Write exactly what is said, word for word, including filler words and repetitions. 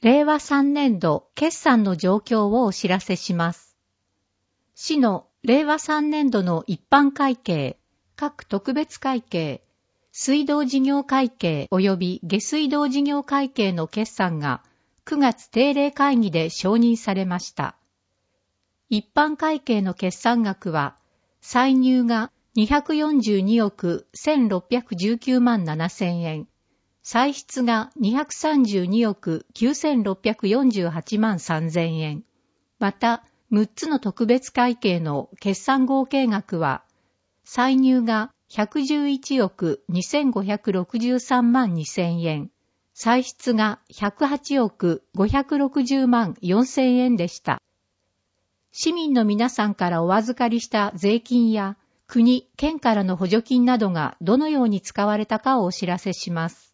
れいわさんねんど決算の状況をお知らせします。市のれいわさんねんどの一般会計、各特別会計、水道事業会計及び下水道事業会計の決算がくがつ定例会議で承認されました。一般会計の決算額は、歳入がにひゃくよんじゅうにおくせんろっぴゃくじゅうきゅうまんななせんえん、歳出がにひゃくさんじゅうにおくきゅうせんろっぴゃくよんじゅうはちまんさんぜんえん。また、むっつの特別会計の決算合計額は、歳入がひゃくじゅういちおくにせんごひゃくろくじゅうさんまんにせんえん、歳出がひゃくはちおくごひゃくろくじゅうまんよんせんえんでした。市民の皆さんからお預かりした税金や国、県からの補助金などがどのように使われたかをお知らせします。